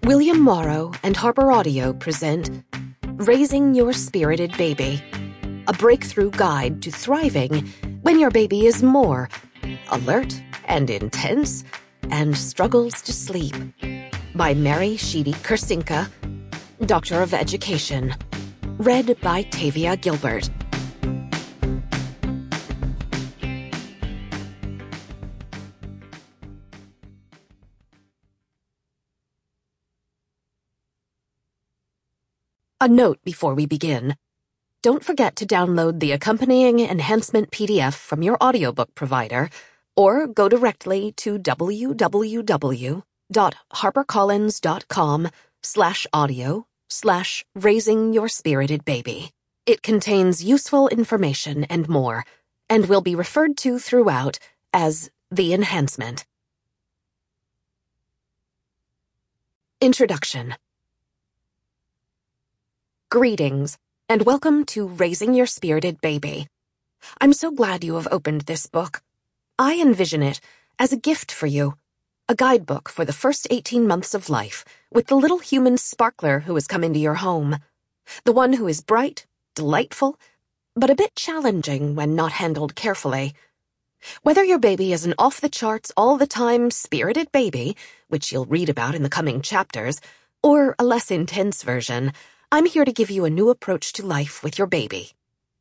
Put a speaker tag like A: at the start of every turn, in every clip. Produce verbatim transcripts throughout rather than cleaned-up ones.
A: William Morrow and Harper Audio present Raising Your Spirited Baby, a breakthrough guide to thriving when your baby is more alert and intense and struggles to sleep. By Mary Sheedy Kursinka, Doctor of Education. Read by Tavia Gilbert. A note before we begin. Don't forget to download the accompanying enhancement P D F from your audiobook provider, or go directly to www.harpercollins.com slash audio slash raising your spirited baby. It contains useful information and more, and will be referred to throughout as the enhancement. Introduction. Greetings, and welcome to Raising Your Spirited Baby. I'm so glad you have opened this book. I envision it as a gift for you, a guidebook for the first eighteen months of life with the little human sparkler who has come into your home, the one who is bright, delightful, but a bit challenging when not handled carefully. Whether your baby is an off-the-charts, all-the-time spirited baby, which you'll read about in the coming chapters, or a less intense version, I'm here to give you a new approach to life with your baby.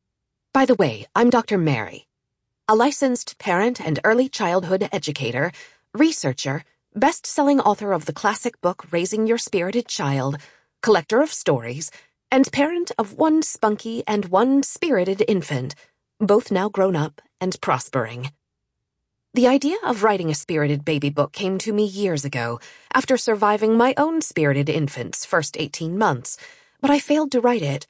A: By the way, I'm Doctor Mary, a licensed parent and early childhood educator, researcher, best-selling author of the classic book Raising Your Spirited Child, collector of stories, and parent of one spunky and one spirited infant, both now grown up and prospering. The idea of writing a spirited baby book came to me years ago, after surviving my own spirited infant's first eighteen months, but I failed to write it.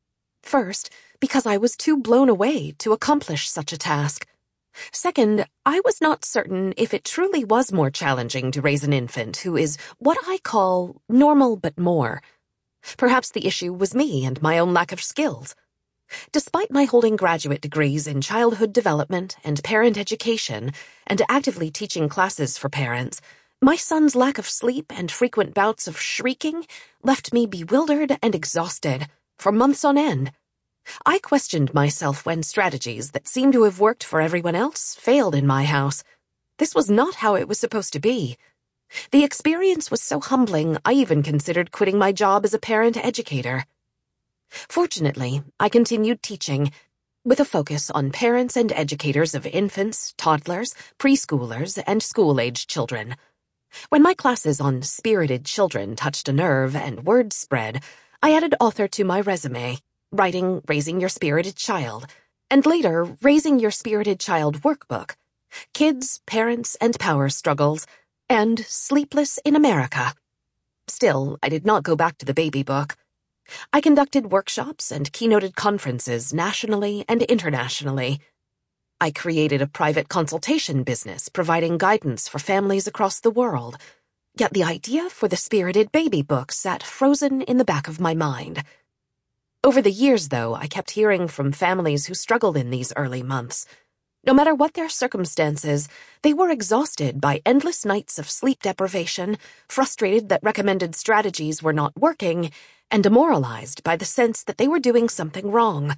A: First, because I was too blown away to accomplish such a task. Second, I was not certain if it truly was more challenging to raise an infant who is what I call normal but more. Perhaps the issue was me and my own lack of skills. Despite my holding graduate degrees in childhood development and parent education and actively teaching classes for parents, my son's lack of sleep and frequent bouts of shrieking left me bewildered and exhausted for months on end. I questioned myself when strategies that seemed to have worked for everyone else failed in my house. This was not how it was supposed to be. The experience was so humbling, I even considered quitting my job as a parent educator. Fortunately, I continued teaching, with a focus on parents and educators of infants, toddlers, preschoolers, and school-aged children. When my classes on spirited children touched a nerve and word spread, I added author to my resume, writing Raising Your Spirited Child, and later Raising Your Spirited Child Workbook, Kids, Parents, and Power Struggles, and Sleepless in America. Still, I did not go back to the baby book. I conducted workshops and keynoted conferences nationally and internationally. I created a private consultation business providing guidance for families across the world. Yet the idea for the Spirited Baby book sat frozen in the back of my mind. Over the years, though, I kept hearing from families who struggled in these early months. No matter what their circumstances, they were exhausted by endless nights of sleep deprivation, frustrated that recommended strategies were not working, and demoralized by the sense that they were doing something wrong.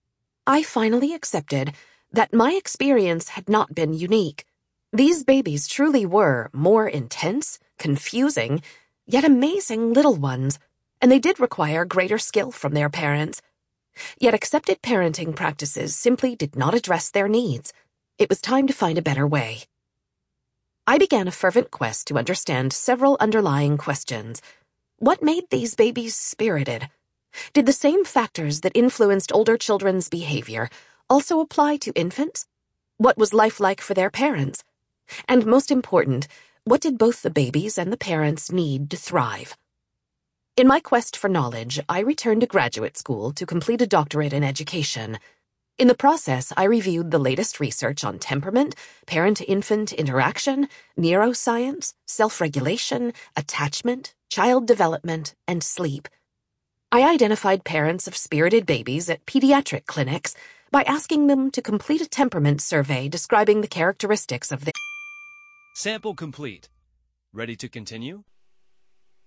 A: I finally accepted that my experience had not been unique. These babies truly were more intense, confusing, yet amazing little ones, and they did require greater skill from their parents. Yet accepted parenting practices simply did not address their needs. It was time to find a better way. I began a fervent quest to understand several underlying questions. What made these babies spirited? Did the same factors that influenced older children's behavior also apply to infants? What was life like for their parents? And most important, what did both the babies and the parents need to thrive? In my quest for knowledge, I returned to graduate school to complete a doctorate in education. In the process, I reviewed the latest research on temperament, parent-infant interaction, neuroscience, self-regulation, attachment, child development, and sleep. I identified parents of spirited babies at pediatric clinics by asking them to complete a temperament survey describing the characteristics of the...
B: Sample complete. Ready to continue?